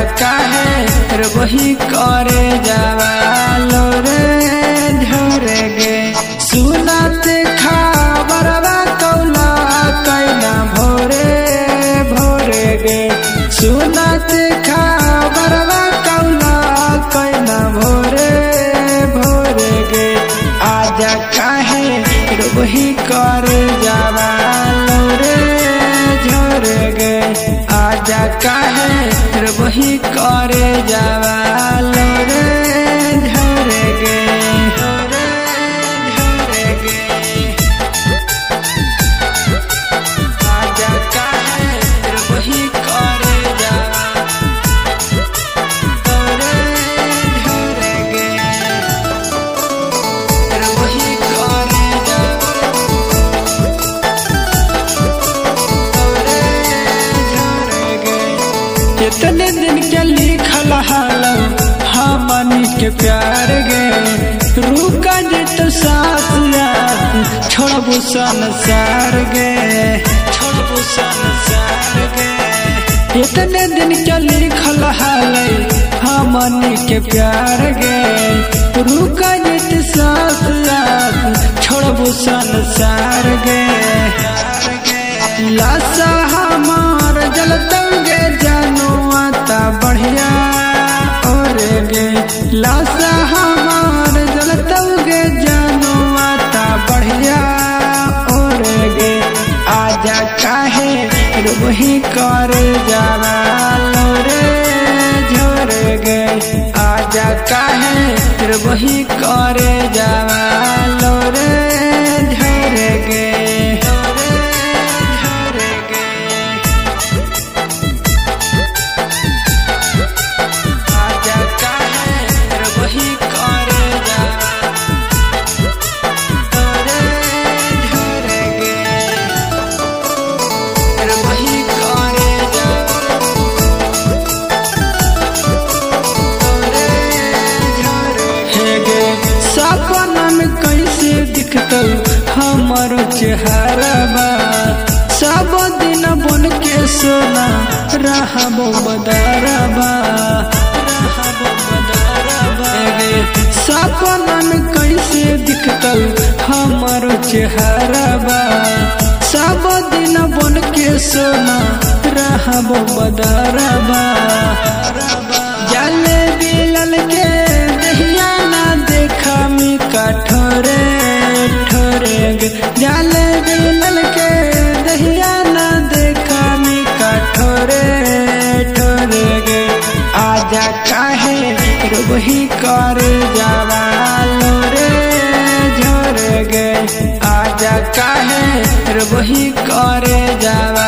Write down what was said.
काहे रे वही करे जावा लो रे झरे गे सुनत खबरवा कौला कैना भोरे भोरे गे सुनत खबरवा कौला कैना भोरे भोरे गे आजा काहे रे वही करे जावा लो रे झरे गे आजा काहे रे वही करे जावा लो रे झरे गे झरे गे आजा काहे रे वही करे जावा लो रे झरे गे रे वही करे जावा कितने दिन के लिखल हाल हमनी के प्यार गे रुका जे तो साथ याद छोड़बू संसार गे छोड़बू संसार गे कितने दिन के लिखल हाल हमनी के प्यार गे रुका जे तो साथ याद छोड़बू संसार गे लाशा हमार जलतंगे जानो आता बढ़िया और गे लाशा हमार जलतंगे जानो आता बढ़िया और गे आजा काहे रे वही करे जावा लो रे झरे गे आजा काहे रे वही करे जावा लो रे झरे गे कैसे दिखतौ हमर चेहरा बा सब दिन बन के सोना रहबो बदरबा सपना में कैसे दिखतौ हमर चेहरा बा सब दिन बन के सोना रहबो बदरबा जाले बिलल के दहिया ना देखा मी कठोरे ठोरे गे जाले बिलल के दहिया ना देखा मी कठोरे ठोरे गे आजा काहे रे वही करे जावा लो रे झरे गे आजा काहे रे वही करे जावा